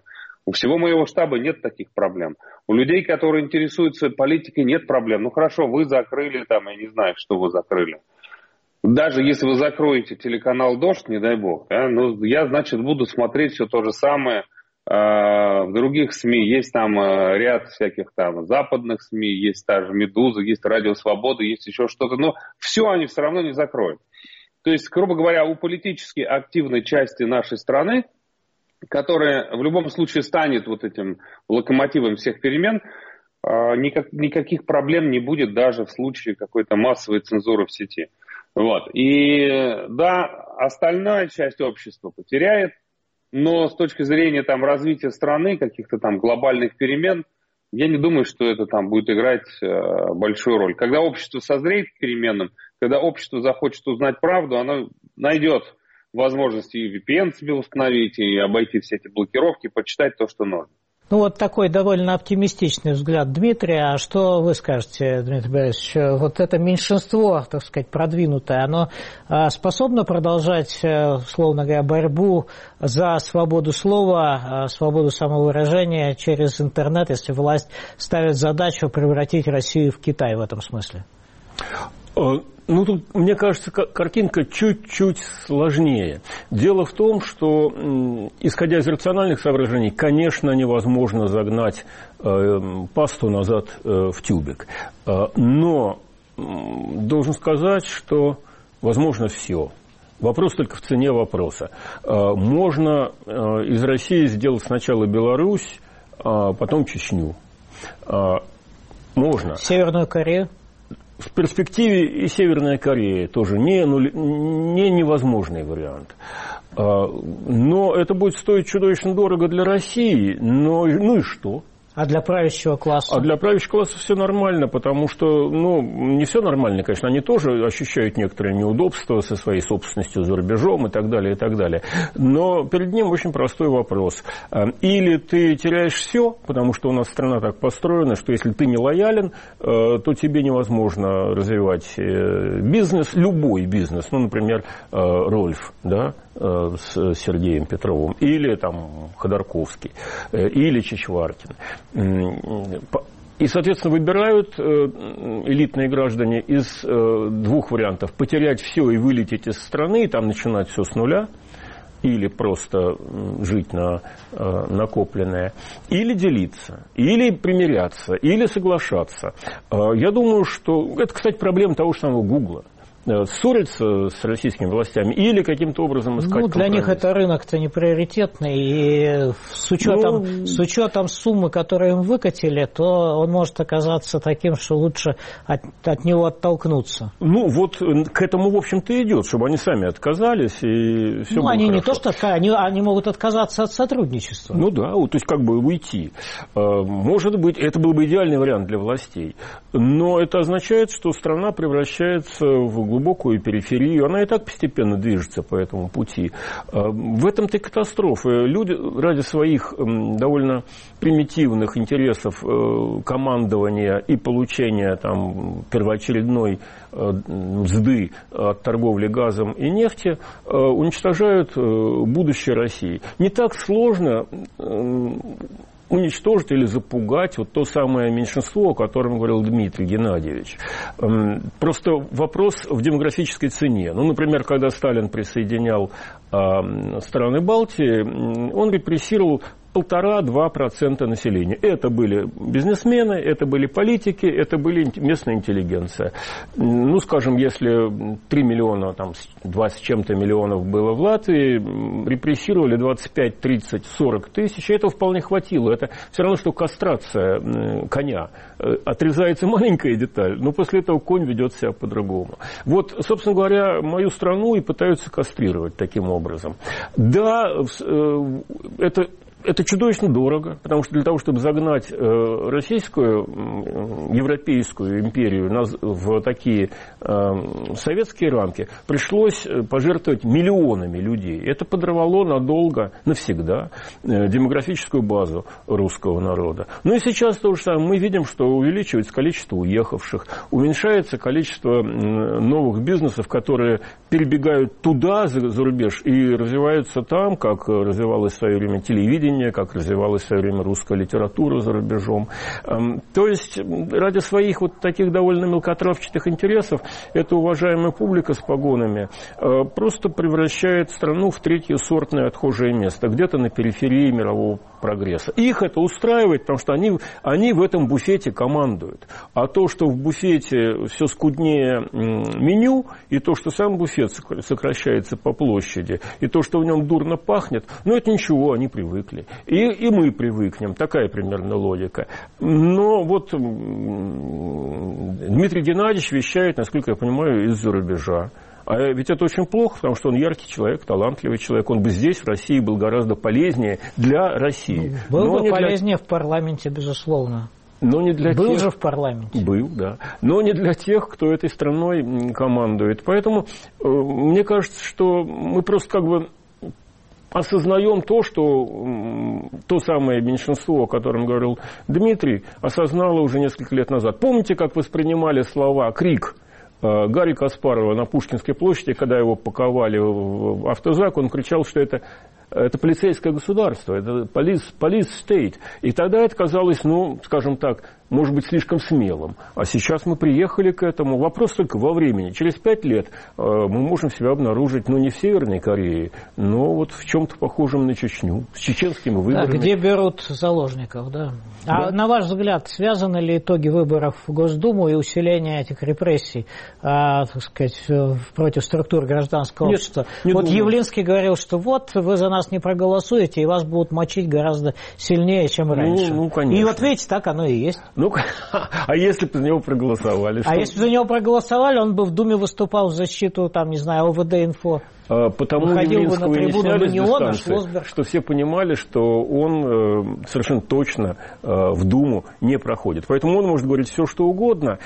Speaker 3: У всего моего штаба нет таких проблем. У людей, которые интересуются политикой, нет проблем. Ну хорошо, вы закрыли там, я не знаю, что вы закрыли. Даже если вы закроете телеканал «Дождь», не дай бог, да, ну, я, значит, буду смотреть все то же самое э, в других СМИ. Есть там э, ряд всяких там западных СМИ, есть та же «Медуза», есть «Радио Свобода», есть еще что-то. Но все они все равно не закроют. То есть, грубо говоря, у политически активной части нашей страны, которая в любом случае станет вот этим локомотивом всех перемен, э, никак, никаких проблем не будет даже в случае какой-то массовой цензуры в сети. Вот. И да, остальная часть общества потеряет, но с точки зрения там, развития страны, каких-то там глобальных перемен, я не думаю, что это там будет играть э, большую роль. Когда общество созреет к переменам, когда общество захочет узнать правду, оно найдет возможность и ви пи эн себе установить, и обойти все эти блокировки, почитать то, что нужно.
Speaker 1: Ну, вот такой довольно оптимистичный взгляд Дмитрия. А что вы скажете, Дмитрий Борисович? Вот это меньшинство, так сказать, продвинутое, оно способно продолжать, условно говоря, борьбу за свободу слова, свободу самовыражения через интернет, если власть ставит задачу превратить Россию в Китай в этом смысле?
Speaker 2: Ну, тут, мне кажется, картинка чуть-чуть сложнее. Дело в том, что, исходя из рациональных соображений, конечно, невозможно загнать э, пасту назад э, в тюбик. Э, но э, должен сказать, что возможно все. Вопрос только в цене вопроса. Э, можно э, из России сделать сначала Беларусь, а потом Чечню. Э, можно.
Speaker 1: Северную Корею?
Speaker 2: В перспективе и Северная Корея тоже не, ну, не невозможный вариант. Но это будет стоить чудовищно дорого для России. Но, ну и что?
Speaker 1: А для правящего класса?
Speaker 2: А для правящего класса все нормально, потому что, ну, не все нормально, конечно, они тоже ощущают некоторые неудобства со своей собственностью за рубежом и так далее, и так далее. Но перед ним очень простой вопрос. Или ты теряешь все, потому что у нас страна так построена, что если ты не лоялен, то тебе невозможно развивать бизнес, любой бизнес, ну, например, Рольф, да, с Сергеем Петровым, или там Ходорковский, или Чичваркин. И, соответственно, выбирают элитные граждане из двух вариантов: потерять все и вылететь из страны, и там начинать все с нуля, или просто жить на накопленное, или делиться, или примиряться, или соглашаться. Я думаю, что это, кстати, проблема того же самого Гугла. Ссориться с российскими властями или каким-то образом искать
Speaker 1: Ну, для
Speaker 2: компромисс.
Speaker 1: них это рынок-то не приоритетный, и с учетом, ну, с учетом суммы, которую им выкатили, то он может оказаться таким, что лучше от, от него оттолкнуться.
Speaker 2: Ну, вот к этому, в общем-то, и идет, чтобы они сами отказались, и все
Speaker 1: ну,
Speaker 2: было
Speaker 1: они
Speaker 2: хорошо.
Speaker 1: не то, что они, они могут отказаться от сотрудничества.
Speaker 2: Ну да, то есть как бы уйти. Может быть, это был бы идеальный вариант для властей, но это означает, что страна превращается в глубокую периферию, она и так постепенно движется по этому пути. В этом-то и катастрофа. Люди ради своих довольно примитивных интересов командования и получения там первоочередной мзды от торговли газом и нефти уничтожают будущее России. Не так сложно уничтожить или запугать вот то самое меньшинство, о котором говорил Дмитрий Геннадьевич. Просто вопрос в демографической цене. Ну, например, когда Сталин присоединял страны Балтии, он репрессировал полтора-два процента населения. Это были бизнесмены, это были политики, это были местная интеллигенция. Ну, скажем, если три миллиона, там, два с чем-то миллионов было в Латвии, репрессировали двадцать пять, тридцать, сорок тысяч, и этого вполне хватило. Это все равно, что кастрация коня. Отрезается маленькая деталь, но после этого конь ведет себя по-другому. Вот, собственно говоря, мою страну и пытаются кастрировать таким образом. Да, это... Это чудовищно дорого, потому что для того, чтобы загнать российскую, европейскую империю в такие советские рамки, пришлось пожертвовать миллионами людей. Это подорвало надолго, навсегда демографическую базу русского народа. Ну и сейчас то же самое. Мы видим, что увеличивается количество уехавших, уменьшается количество новых бизнесов, которые перебегают туда, за, за рубеж, и развиваются там, как развивалось в свое время телевидение, как развивалась в свое время русская литература за рубежом. То есть ради своих вот таких довольно мелкотравчатых интересов эта уважаемая публика с погонами просто превращает страну в третьесортное отхожее место, где-то на периферии мирового прогресса. Их это устраивает, потому что они, они в этом буфете командуют. А то, что в буфете все скуднее меню, и то, что сам буфет сокращается по площади, и то, что в нем дурно пахнет, ну это ничего, они привыкли. И, и мы привыкнем. Такая примерно логика. Но вот Дмитрий Геннадьевич вещает, насколько я понимаю, из-за рубежа. А ведь это очень плохо, потому что он яркий человек, талантливый человек. Он бы здесь, в России, был гораздо полезнее для России.
Speaker 1: Был
Speaker 2: Но
Speaker 1: бы полезнее
Speaker 2: для...
Speaker 1: в парламенте, безусловно.
Speaker 2: Но не для
Speaker 1: был
Speaker 2: тех...
Speaker 1: же в парламенте.
Speaker 2: Был, да. Но не для тех, кто этой страной командует. Поэтому э, мне кажется, что мы просто как бы осознаем то, что э, то самое меньшинство, о котором говорил Дмитрий, осознало уже несколько лет назад. Помните, как воспринимали слова «крик» Гарри Каспарова на Пушкинской площади, когда его паковали в автозак, он кричал, что это, это полицейское государство, это police, police state. И тогда это казалось, ну, скажем так, может быть, слишком смелым. А сейчас мы приехали к этому. Вопрос только во времени. Через пять лет э, мы можем себя обнаружить, ну, не в Северной Корее, но вот в чем-то похожем на Чечню, с чеченскими выборами.
Speaker 1: Да, где берут заложников, да. А да. На ваш взгляд, связаны ли итоги выборов в Госдуму и усиление этих репрессий, а, так сказать, против структур гражданского
Speaker 2: Нет,
Speaker 1: общества?
Speaker 2: не
Speaker 1: вот
Speaker 2: думаю.
Speaker 1: Явлинский говорил, что вот вы за нас не проголосуете, и вас будут мочить гораздо сильнее, чем раньше.
Speaker 2: Ну, ну, конечно.
Speaker 1: И вот видите, так оно и есть.
Speaker 2: Ну, а если бы за него проголосовали?
Speaker 1: А
Speaker 2: что?
Speaker 1: если бы за него проголосовали, он бы в Думе выступал в защиту, там, не знаю, ОВД-инфо.
Speaker 2: Потому Явлинского выяснялись дистанции, что все понимали, что он совершенно точно в Думу не проходит. Поэтому он может говорить все, что угодно.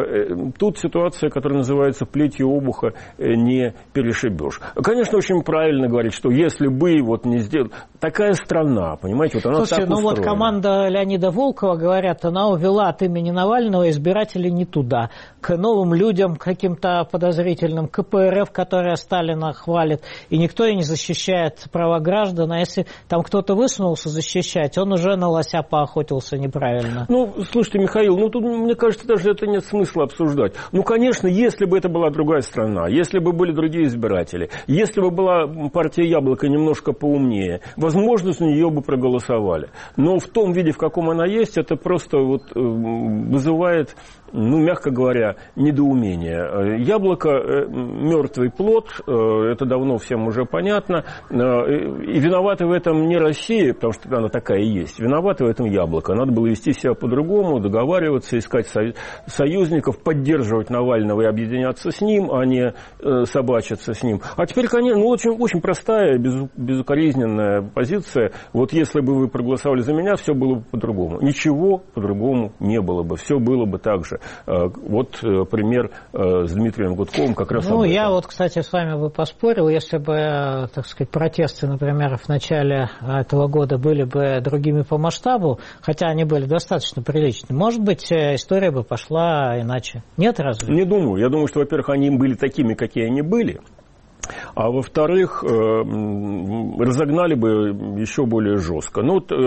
Speaker 2: Тут ситуация, которая называется плетью обуха, не перешибешь. Конечно, очень правильно говорить, что если бы вот не сделал... Такая страна, понимаете, вот она
Speaker 1: Слушайте,
Speaker 2: так
Speaker 1: ну
Speaker 2: устроена.
Speaker 1: Вот команда Леонида Волкова, говорят, она увела от имени Навального избирателей не туда, к новым людям, каким-то подозрительным, к КПРФ, которые Сталина хвалит, и никто и не защищает права граждан, а если там кто-то высунулся защищать, он уже на лося поохотился неправильно.
Speaker 2: Ну, слушайте, Михаил, ну тут, мне кажется, даже это нет смысла обсуждать. Ну, конечно, если бы это была другая страна, если бы были другие избиратели, если бы была партия «Яблоко» немножко поумнее, возможно, за нее бы проголосовали. Но в том виде, в каком она есть, это просто вот вызывает, ну, мягко говоря, недоумение. Яблоко – мертвый плод, это давно всем уже понятно. И виноваты в этом не Россия, потому что она такая и есть. Виноваты в этом яблоко. Надо было вести себя по-другому, договариваться, искать союзников, поддерживать Навального и объединяться с ним, а не собачиться с ним. А теперь, конечно, ну, очень, очень простая, безукоризненная позиция. Вот если бы вы проголосовали за меня, все было бы по-другому. Ничего по-другому не было бы. Все было бы так же. Вот пример с Дмитрием Гудковым как раз.
Speaker 1: Ну, я вот, кстати, с вами бы поспорил, если бы, так сказать, протесты, например, в начале этого года были бы другими по масштабу, хотя они были достаточно приличны, может быть, история бы пошла иначе. Нет, разве?
Speaker 2: Не думаю. Я думаю, что, во-первых, они были такими, какие они были. А во-вторых, разогнали бы еще более жестко. Ну, вот,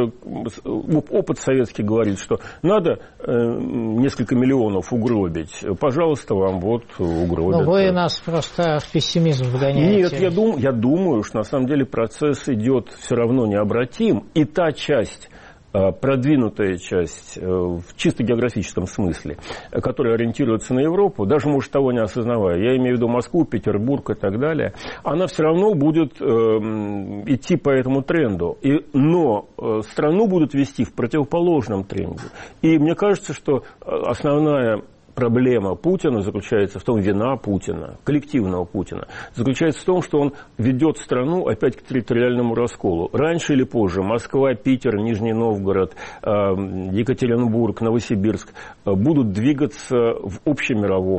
Speaker 2: опыт советский говорит, что надо несколько миллионов угробить. Пожалуйста, вам вот угробят.
Speaker 1: Но вы нас просто в пессимизм вгоняете.
Speaker 2: Нет, я, дум, я думаю, что на самом деле процесс идет все равно необратим. И та часть, продвинутая часть в чисто географическом смысле, которая ориентируется на Европу, даже, может, того не осознавая, я имею в виду Москву, Петербург и так далее, она все равно будет э, идти по этому тренду. И, но э, страну будут вести в противоположном тренде. И мне кажется, что основная проблема Путина заключается в том, вина Путина, коллективного Путина, заключается в том, что он ведет страну опять к территориальному расколу. Раньше или позже Москва, Питер, Нижний Новгород, Екатеринбург, Новосибирск будут двигаться в общемировом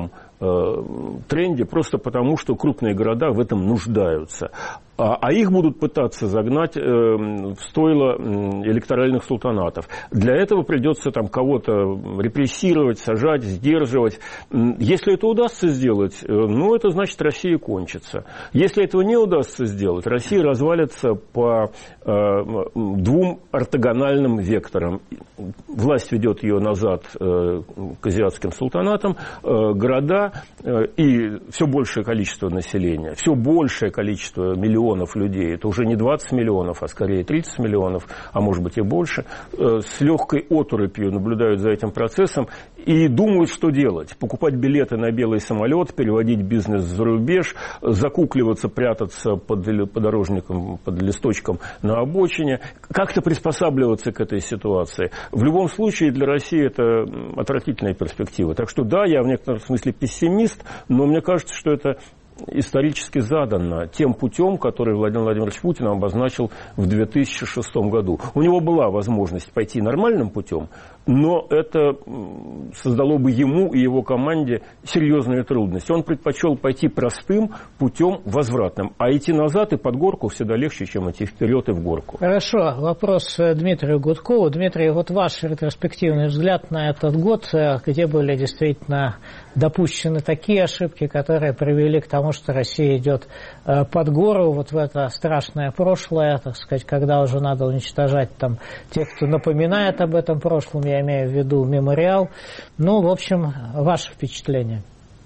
Speaker 2: тренде просто потому, что крупные города в этом нуждаются. А, а их будут пытаться загнать э, в стойло электоральных султанатов. Для этого придется там кого-то репрессировать, сажать, сдерживать. Если это удастся сделать, э, ну, это значит, Россия кончится. Если этого не удастся сделать, Россия развалится по э, двум ортогональным векторам. Власть ведет ее назад э, к азиатским султанатам, э, города э, и все большее количество населения, все большее количество миллионов людей, это уже не двадцать миллионов, а скорее тридцать миллионов, а может быть и больше, с легкой оторопью наблюдают за этим процессом и думают, что делать. Покупать билеты на белый самолет, переводить бизнес за рубеж, закукливаться, прятаться под подорожником, под листочком на обочине, как-то приспосабливаться к этой ситуации. В любом случае для России это отвратительная перспектива. Так что да, я в некотором смысле пессимист, но мне кажется, что это исторически задано тем путем, который Владимир Владимирович Путин обозначил в две тысячи шестом году. У него была возможность пойти нормальным путем, но это создало бы ему и его команде серьезные трудности. Он предпочел пойти простым путем возвратным, а идти назад и под горку всегда легче, чем идти вперед и в горку.
Speaker 1: Хорошо. Вопрос Дмитрию Гудкову. Дмитрий, вот ваш ретроспективный взгляд на этот год, где были действительно допущены такие ошибки, которые привели к тому, что Россия идет под гору, вот в это страшное прошлое, так сказать, когда уже надо уничтожать там тех, кто напоминает об этом прошлом, я имею в виду мемориал. Ну, в общем, ваше впечатление.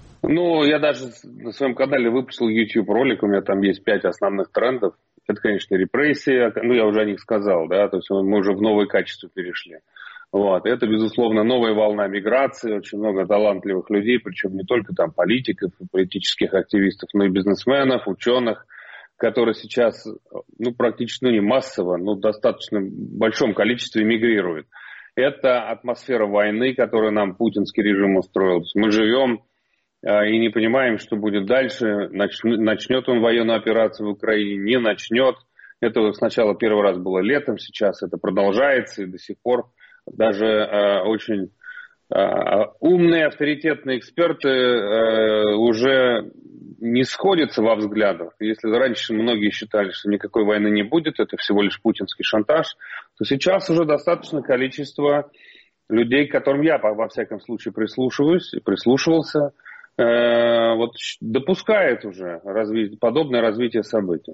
Speaker 3: Ну, я даже на своем канале выпустил YouTube-ролик, у меня там есть пять основных трендов. Это, конечно, репрессии, ну, я уже о них сказал, да, то есть мы уже в новое качество перешли. Вот. Это, безусловно, новая волна миграции, очень много талантливых людей, причем не только там политиков, политических активистов, но и бизнесменов, ученых, которые сейчас, ну, практически, ну, не массово, но в достаточно большом количестве мигрируют. Это атмосфера войны, которую нам путинский режим устроил. То есть мы живем э, и не понимаем, что будет дальше, начнет, начнет он военную операцию в Украине, не начнет. Это сначала первый раз было летом, сейчас это продолжается и до сих пор. Даже э, очень э, умные, авторитетные эксперты э, уже не сходятся во взглядах. Если раньше многие считали, что никакой войны не будет, это всего лишь путинский шантаж, то сейчас уже достаточное количество людей, к которым я, во всяком случае, прислушиваюсь и прислушивался, э, вот, допускает уже разви- подобное развитие событий.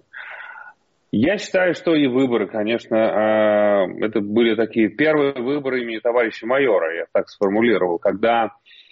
Speaker 3: Я считаю, что и выборы, конечно, это были такие первые выборы имени товарища майора, я так сформулировал, когда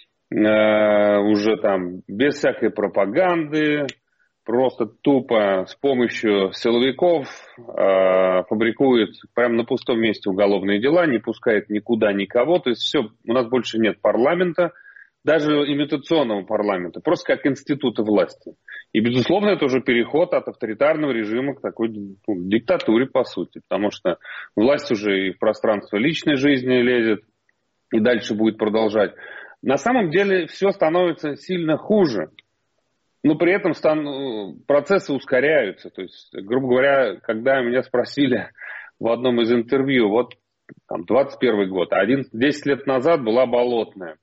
Speaker 3: уже там без всякой пропаганды, просто тупо с помощью силовиков фабрикует прямо на пустом месте уголовные дела, не пускает никуда никого, то есть все, у нас больше нет парламента, даже имитационного парламента, просто как института власти. И, безусловно, это уже переход от авторитарного режима к такой, ну, диктатуре, по сути, потому что власть уже и в пространство личной жизни лезет, и дальше будет продолжать. На самом деле все становится сильно хуже, но при этом стан... процессы ускоряются. То есть, грубо говоря, когда меня спросили в одном из интервью, вот там двадцать первый год, десять лет назад была Болотная,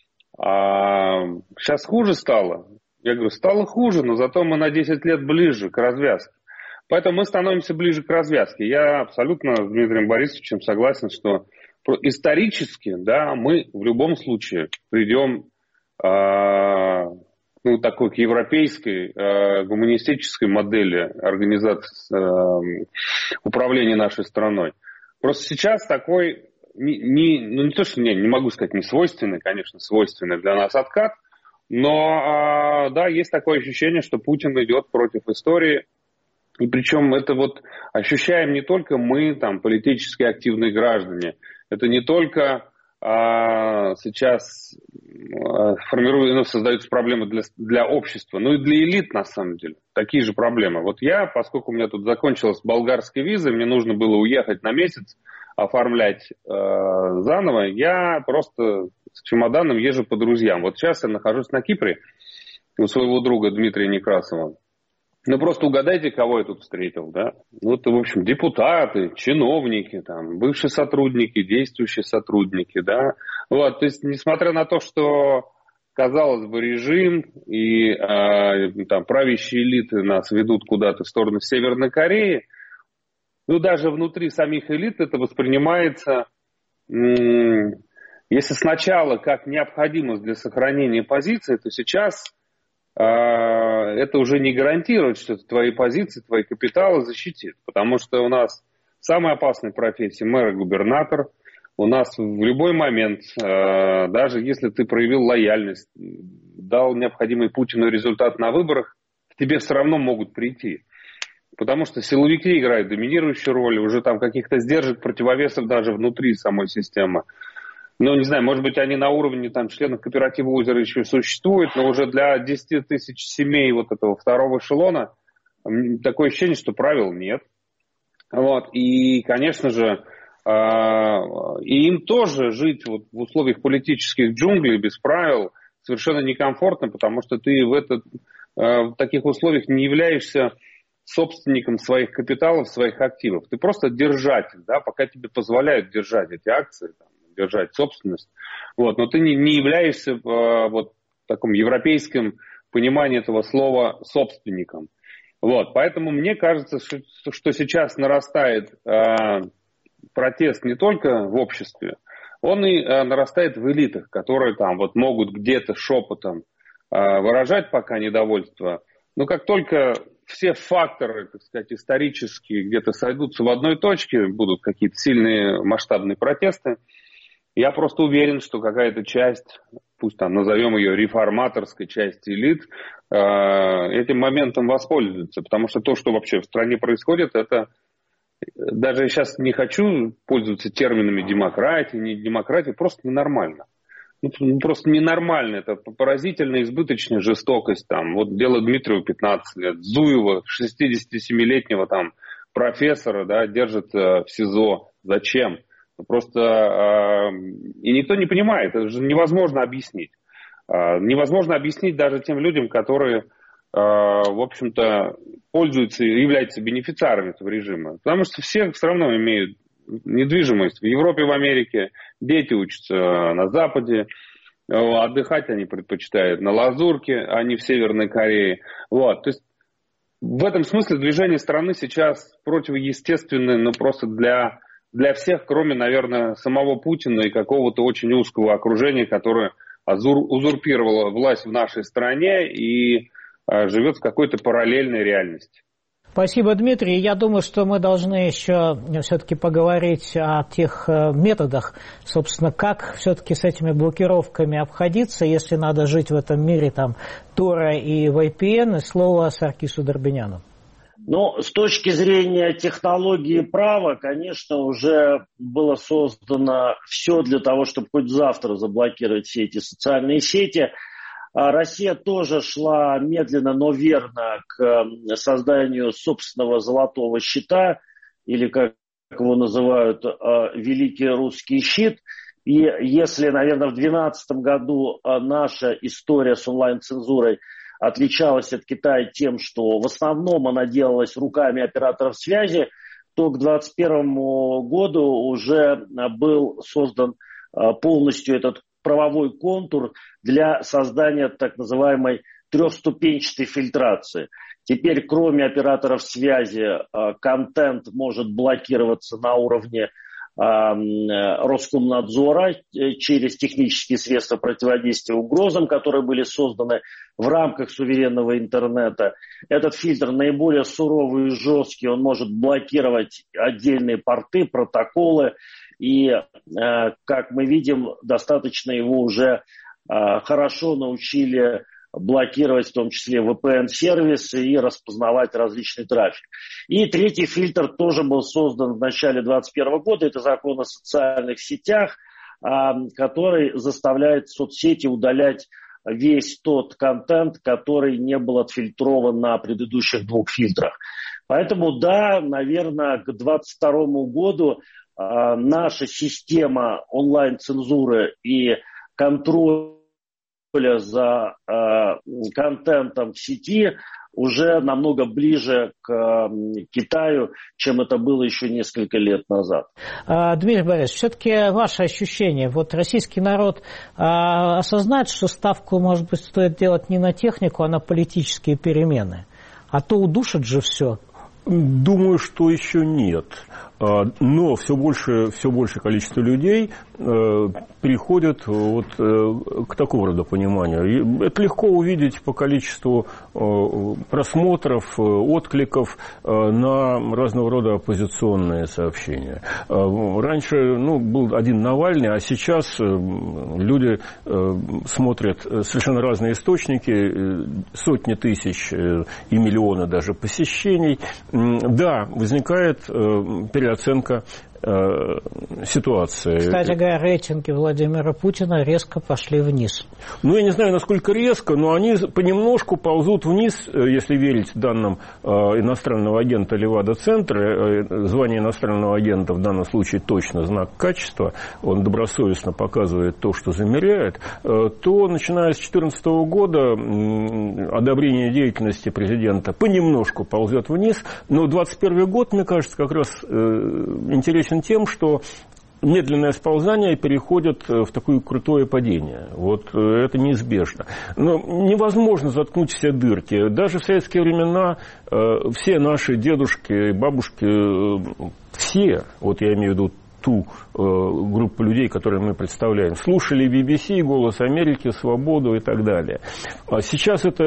Speaker 3: а сейчас хуже стало. Я говорю, стало хуже, но зато мы на десять лет ближе к развязке. Поэтому мы становимся ближе к развязке. Я абсолютно с Дмитрием Борисовичем согласен, что исторически, да, мы в любом случае придем э, ну, такой к европейской э, гуманистической модели организации э, управления нашей страной. Просто сейчас такой, не, не, ну не то, что не, не могу сказать не свойственный, конечно, свойственный для нас откат, но, э, да, есть такое ощущение, что Путин идет против истории. И причем это вот ощущаем не только мы, там, политически активные граждане, это не только а, сейчас а, формируют, ну, создаются проблемы для, для общества, но и для элит, на самом деле. Такие же проблемы. Вот я, поскольку у меня тут закончилась болгарская виза, мне нужно было уехать на месяц, оформлять а, заново, я просто с чемоданом езжу по друзьям. Вот сейчас я нахожусь на Кипре у своего друга Дмитрия Некрасова. Ну, просто угадайте, кого я тут встретил, да? Вот, в общем, депутаты, чиновники, там, бывшие сотрудники, действующие сотрудники, да? Вот, то есть, несмотря на то, что казалось бы, режим и э, там, правящие элиты нас ведут куда-то в сторону Северной Кореи, ну, даже внутри самих элит это воспринимается, м- если сначала как необходимость для сохранения позиции, то сейчас э, это уже не гарантирует, что твои позиции, твои капиталы защитит. Потому что у нас самая опасная профессия мэр и губернатор. У нас в любой момент, э, даже если ты проявил лояльность, дал необходимый Путину результат на выборах, к тебе все равно могут прийти. Потому что силовики играют доминирующую роль, уже там каких-то сдержек, противовесов даже внутри самой системы. Ну, не знаю, может быть, они на уровне там, членов кооператива «Озеро» еще существуют, но уже для десяти тысяч семей вот этого второго эшелона такое ощущение, что правил нет. Вот. И, конечно же, и им тоже жить вот в условиях политических джунглей без правил совершенно некомфортно, потому что ты в, этот, в таких условиях не являешься собственником своих капиталов, своих активов. Ты просто держатель, да, пока тебе позволяют держать эти акции, там, держать собственность. Вот, но ты не, не являешься вот, в таком европейском понимании этого слова собственником. Вот, поэтому мне кажется, что, что сейчас нарастает э, протест не только в обществе, он и э, нарастает в элитах, которые там вот могут где-то шепотом э, выражать пока недовольство. Но как только все факторы, так сказать, исторические где-то сойдутся в одной точке, будут какие-то сильные масштабные протесты, я просто уверен, что какая-то часть, пусть там назовем ее реформаторской части элит, э, этим моментом воспользуется. Потому что то, что вообще в стране происходит, это даже я сейчас не хочу пользоваться терминами демократии, не демократии, просто ненормально. Ну, просто ненормально. Это поразительная избыточная жестокость. Там. Вот дело Дмитриева пятнадцать лет, Зуева, шестидесятисемилетнего там, профессора, да, держат э, в СИЗО. Зачем? Просто э, и никто не понимает, это же невозможно объяснить. Э, невозможно объяснить даже тем людям, которые, э, в общем-то, пользуются и являются бенефициарами этого режима. Потому что все все равно имеют недвижимость в Европе, в Америке, дети учатся на Западе, отдыхать они предпочитают на Лазурке, а не в Северной Корее. Вот. То есть в этом смысле движение страны сейчас противоестественное, но просто для... Для всех, кроме, наверное, самого Путина и какого-то очень узкого окружения, которое узурпировало власть в нашей стране и а, живет в какой-то параллельной реальности.
Speaker 1: Спасибо, Дмитрий. Я думаю, что мы должны еще все-таки поговорить о тех методах, собственно, как все-таки с этими блокировками обходиться, если надо жить в этом мире там Тора и ви пи эн. И слово Саркису Дорбеняну.
Speaker 6: Ну, с точки зрения технологии права, конечно, уже было создано все для того, чтобы хоть завтра заблокировать все эти социальные сети. Россия тоже шла медленно, но верно к созданию собственного золотого щита, или, как его называют, Великий Русский щит. И если, наверное, в две тысячи двенадцатом году наша история с онлайн-цензурой отличалась от Китая тем, что в основном она делалась руками операторов связи, то к две тысячи двадцать первому году уже был создан полностью этот правовой контур для создания так называемой трехступенчатой фильтрации. Теперь, кроме операторов связи, контент может блокироваться на уровне Роскомнадзора через технические средства противодействия угрозам, которые были созданы в рамках суверенного интернета. Этот фильтр наиболее суровый и жесткий, он может блокировать отдельные порты, протоколы, и, как мы видим, достаточно его уже хорошо научили блокировать в том числе ви пи эн-сервисы и распознавать различный трафик. И третий фильтр тоже был создан в начале две тысячи двадцать первого года. Это закон о социальных сетях, который заставляет соцсети удалять весь тот контент, который не был отфильтрован на предыдущих двух фильтрах. Поэтому, да, наверное, к две тысячи двадцать второму году наша система онлайн-цензуры и контроля за э, контентом в сети уже намного ближе к э, Китаю, чем это было еще несколько лет назад.
Speaker 1: Дмитрий Борисович, все-таки ваше ощущение, вот российский народ э, осознает, что ставку, может быть, стоит делать не на технику, а на политические перемены, а то удушит же все.
Speaker 2: Думаю, что еще нет. Но все больше, все большее количество людей приходят вот к такого рода пониманию. Это легко увидеть по количеству просмотров, откликов на разного рода оппозиционные сообщения. Раньше ну, был один Навальный, а сейчас люди смотрят совершенно разные источники, сотни тысяч и миллионы даже посещений. Да, возникает период оценка э, ситуации.
Speaker 1: Кстати говоря, рейтинги Владимира Путина резко пошли вниз.
Speaker 2: Ну, я не знаю, насколько резко, но они понемножку ползут вниз, если верить данным э, иностранного агента Левада-центра. Э, звание иностранного агента в данном случае точно знак качества. Он добросовестно показывает то, что замеряет. Э, то, начиная с две тысячи четырнадцатого года, э, одобрение деятельности президента понемножку ползет вниз. Но двадцать первый год, мне кажется, как раз э, интересен тем, что медленное сползание переходит в такое крутое падение. Вот это неизбежно. Но невозможно заткнуть все дырки. Даже в советские времена э, все наши дедушки, бабушки, э, все, вот я имею в виду ту э, группу людей, которые мы представляем, слушали би би си, «Голос Америки», «Свободу» и так далее. А сейчас это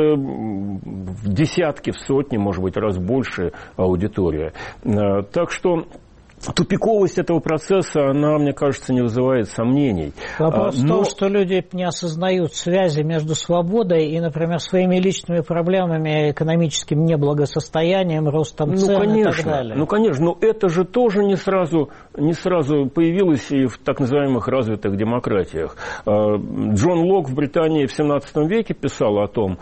Speaker 2: в десятки, в сотни, может быть, раз больше аудитория. Э, так что тупиковость этого процесса, она, мне кажется, не вызывает сомнений.
Speaker 1: Вопрос
Speaker 2: Но...
Speaker 1: в том, что люди не осознают связи между свободой и, например, своими личными проблемами, экономическим неблагосостоянием, ростом цен, ну,
Speaker 2: конечно,
Speaker 1: и так далее.
Speaker 2: Ну, конечно, но это же тоже не сразу, не сразу появилось и в так называемых развитых демократиях. Джон Лок в Британии в семнадцатом веке писал о том,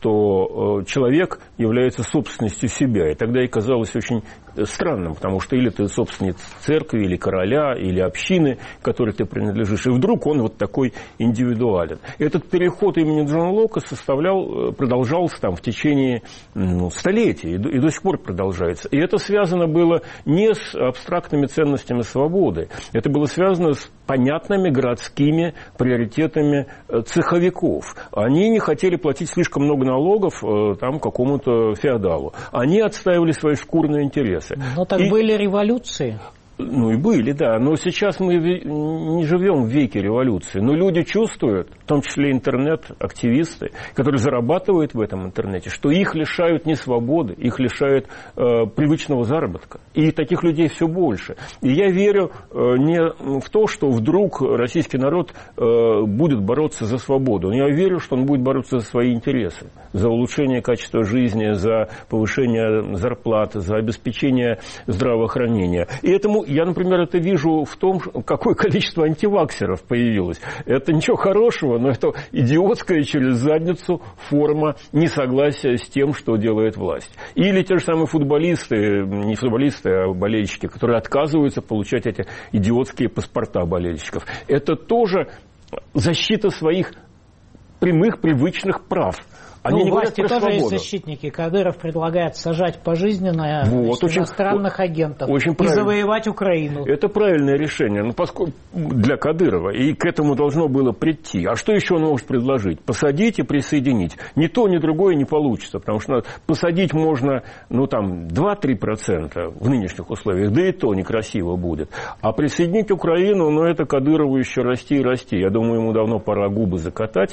Speaker 2: что человек является собственностью себя. И тогда и казалось очень странным, потому что или ты собственник церкви, или короля, или общины, которой ты принадлежишь, и вдруг он вот такой индивидуален. Этот переход имени Джона Лока составлял, продолжался там в течение ну, столетий, и до, и до сих пор продолжается. И это связано было не с абстрактными ценностями свободы, это было связано с понятными городскими приоритетами цеховиков. Они не хотели платить слишком много налогов там, какому-то феодалу. Они отстаивали свои шкурные интересы.
Speaker 1: Но так и... были революции.
Speaker 2: Ну и были, да. Но сейчас мы не живем в веке революции. Но люди чувствуют, в том числе интернет-активисты, которые зарабатывают в этом интернете, что их лишают не свободы, их лишают э, привычного заработка. И таких людей все больше. И я верю э, не в то, что вдруг российский народ э, будет бороться за свободу. Я верю, что он будет бороться за свои интересы. За улучшение качества жизни, за повышение зарплат, за обеспечение здравоохранения. И этому я, например, это вижу в том, какое количество антиваксеров появилось. Это ничего хорошего, но это идиотская через задницу форма несогласия с тем, что делает власть. Или те же самые футболисты, не футболисты, а болельщики, которые отказываются получать эти идиотские паспорта болельщиков. Это тоже защита своих прямых, привычных прав. Они
Speaker 1: ну,
Speaker 2: не говорят
Speaker 1: власти
Speaker 2: про
Speaker 1: тоже
Speaker 2: свободу.
Speaker 1: есть защитники. Кадыров предлагает сажать пожизненно
Speaker 2: вот,
Speaker 1: значит,
Speaker 2: очень,
Speaker 1: иностранных агентов
Speaker 2: очень
Speaker 1: и завоевать Украину.
Speaker 2: Это правильное решение, но поскольку для Кадырова, и к этому должно было прийти. А что еще он может предложить? Посадить и присоединить. Ни то, ни другое не получится, потому что посадить можно ну, там, два-три процента в нынешних условиях, да и то некрасиво будет. А присоединить Украину, ну, это Кадырову еще расти и расти. Я думаю, ему давно пора губы закатать.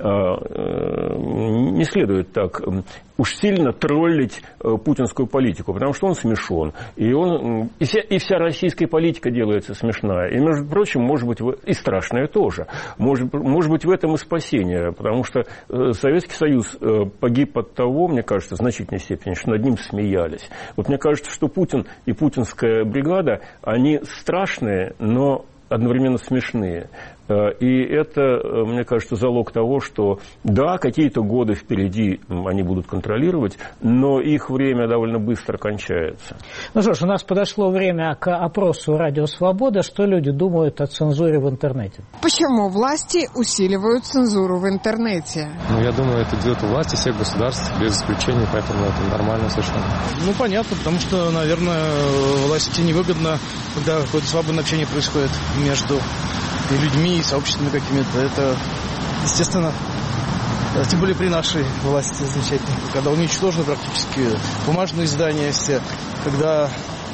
Speaker 2: Не следует так уж сильно троллить путинскую политику, потому что он смешон. И, он, и, вся, и вся российская политика делается смешная. И, между прочим, может быть, и страшная тоже. Может, может быть, в этом и спасение, потому что Советский Союз погиб от того, мне кажется, в значительной степени, что над ним смеялись. Вот мне кажется, что Путин и путинская бригада, они страшные, но одновременно смешные. И это, мне кажется, залог того, что да, какие-то годы впереди они будут контролировать, но их время довольно быстро кончается.
Speaker 1: Ну что ж, у нас подошло время к опросу «Радио Свобода». Что люди думают о цензуре в интернете?
Speaker 7: Почему власти усиливают цензуру в интернете?
Speaker 8: Ну, я думаю, это делают власти всех государств, без исключения, поэтому это нормально совершенно.
Speaker 9: Ну, понятно, потому что, наверное, власти невыгодно, когда какое-то свободное общение происходит между и людьми, и сообществами какими-то. Это, естественно, тем более при нашей власти замечательной, когда уничтожены практически бумажные издания все, когда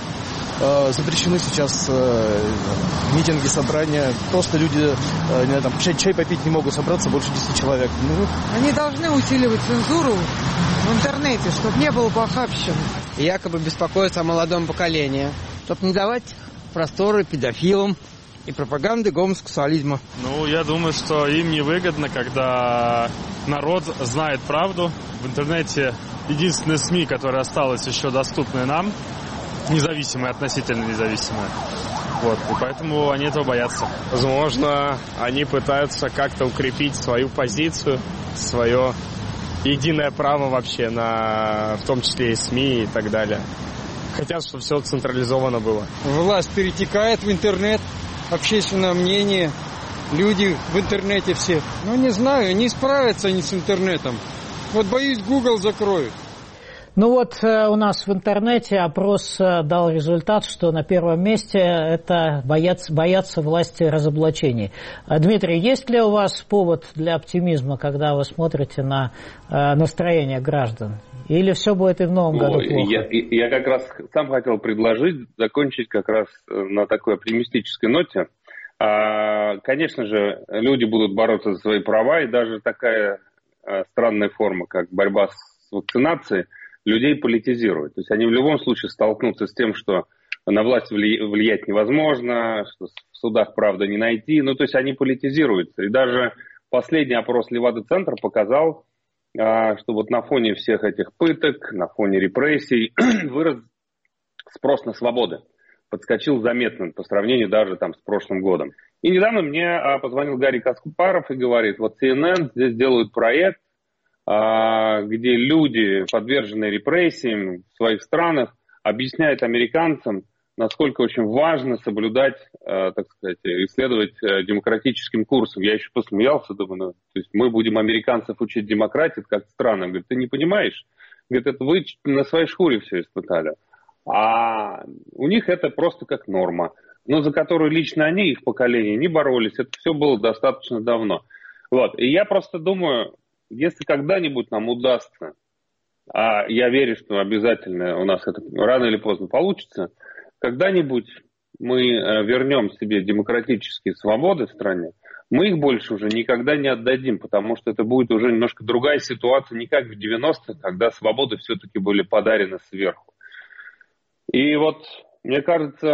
Speaker 9: э, запрещены сейчас э, митинги, собрания, просто люди э, не знаю, там, чай, чай попить не могут собраться больше десяти человек. Ну,
Speaker 7: они должны усиливать цензуру в интернете, чтобы не было похабщин.
Speaker 10: Якобы беспокоятся о молодом поколении, чтобы не давать просторы педофилам и пропаганды гомосексуализма.
Speaker 11: Ну, я думаю, что им невыгодно, когда народ знает правду. В интернете единственные СМИ, которые осталось еще доступны нам, независимые, относительно независимые. Вот, и поэтому они этого боятся.
Speaker 12: Возможно, они пытаются как-то укрепить свою позицию, свое единое право вообще, на, в том числе и СМИ и так далее. Хотят, чтобы все централизовано было.
Speaker 10: Власть перетекает в интернет. Общественное мнение, люди в интернете все. Ну, не знаю, не справятся они с интернетом. Вот, боюсь, Google закроют.
Speaker 1: Ну вот у нас в интернете опрос дал результат, что на первом месте это боятся, боятся власти разоблачений. Dmitry, есть ли у вас повод для оптимизма, когда вы смотрите на настроение граждан? Или все будет и в новом году
Speaker 3: Ой,
Speaker 1: плохо?
Speaker 3: Я, я как раз сам хотел предложить закончить как раз на такой оптимистической ноте. А, конечно же, люди будут бороться за свои права, и даже такая а, странная форма, как борьба с вакцинацией, людей политизирует. То есть они в любом случае столкнутся с тем, что на власть влиять невозможно, что в судах правда не найти. Ну, то есть они политизируются. И даже последний опрос Левада-центра показал, что вот на фоне всех этих пыток, на фоне репрессий вырос спрос на свободы. Подскочил заметно по сравнению даже там с прошлым годом. И недавно мне позвонил Гарри Каспаров и говорит, вот си эн эн здесь делают проект, где люди, подверженные репрессиям в своих странах, объясняют американцам, насколько очень важно соблюдать, так сказать, исследовать демократическим курсом. Я еще посмеялся, думаю, ну, то есть мы будем американцев учить демократии, как странно. Говорит, ты не понимаешь? Говорит, это вы на своей шкуре все испытали. А у них это просто как норма, но за которую лично они, их поколение, не боролись. Это все было достаточно давно. Вот. И я просто думаю, если когда-нибудь нам удастся, а я верю, что обязательно у нас это рано или поздно получится, когда-нибудь мы вернем себе демократические свободы в стране, мы их больше уже никогда не отдадим, потому что это будет уже немножко другая ситуация, не как в девяностых, когда свободы все-таки были подарены сверху. И вот, мне кажется,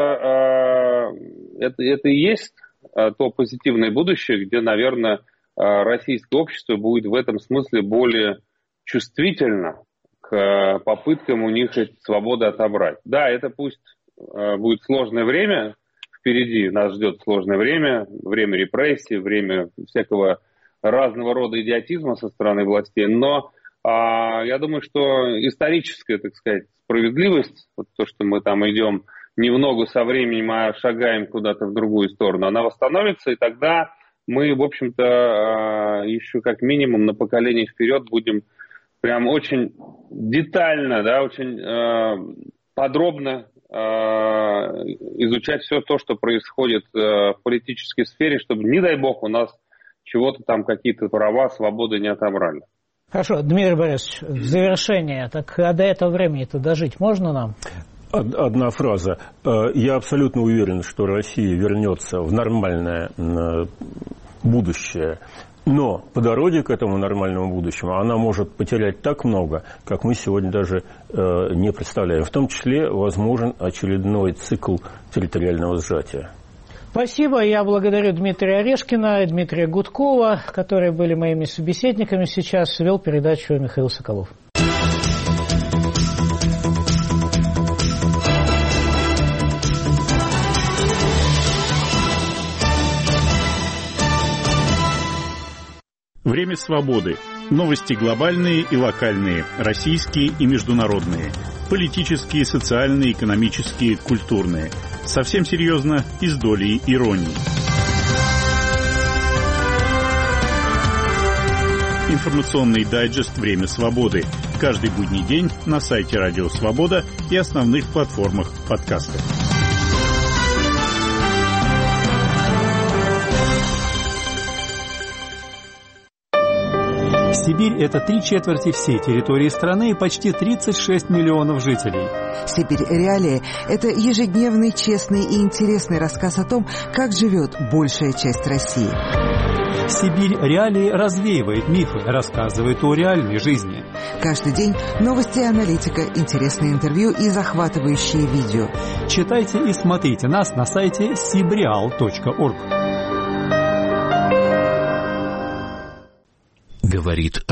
Speaker 3: это, это и есть то позитивное будущее, где, наверное, российское общество будет в этом смысле более чувствительно к попыткам у них эти свободы отобрать. Да, это пусть будет сложное время впереди, нас ждет сложное время, время репрессий, время всякого разного рода идиотизма со стороны властей, но а, я думаю, что историческая, так сказать, справедливость, вот то, что мы там идем не в ногу со временем, а шагаем куда-то в другую сторону, она восстановится, и тогда мы, в общем-то, а, еще как минимум на поколение вперед будем прям очень детально, да, очень а, подробно изучать все то, что происходит в политической сфере, чтобы, не дай бог, у нас чего-то там, какие-то права, свободы не отобрали.
Speaker 1: Хорошо, Дмитрий Борисович, в завершение, так а до этого времени-то дожить можно нам?
Speaker 2: Одна фраза. Я абсолютно уверен, что Россия вернется в нормальное будущее. Но по дороге к этому нормальному будущему она может потерять так много, как мы сегодня даже э, не представляем. В том числе возможен очередной цикл территориального сжатия.
Speaker 1: Спасибо. Я благодарю Дмитрия Орешкина и Дмитрия Гудкова, которые были моими собеседниками сейчас. Вел передачу Михаил Соколов.
Speaker 13: Время свободы. Новости глобальные и локальные, российские и международные. Политические, социальные, экономические, культурные. Совсем серьезно и с долей иронии. Информационный дайджест «Время свободы». Каждый будний день на сайте Радио Свобода и основных платформах подкастов.
Speaker 14: Сибирь – это три четверти всей территории страны и почти тридцать шесть миллионов жителей.
Speaker 15: «Сибирь. Реалии» – это ежедневный, честный и интересный рассказ о том, как живет большая часть России.
Speaker 14: «Сибирь. Реалии» развеивает мифы, рассказывает о реальной жизни.
Speaker 15: Каждый день новости и аналитика, интересные интервью и захватывающие видео.
Speaker 14: Читайте и смотрите нас на сайте сибреал точка орг.
Speaker 16: Говорит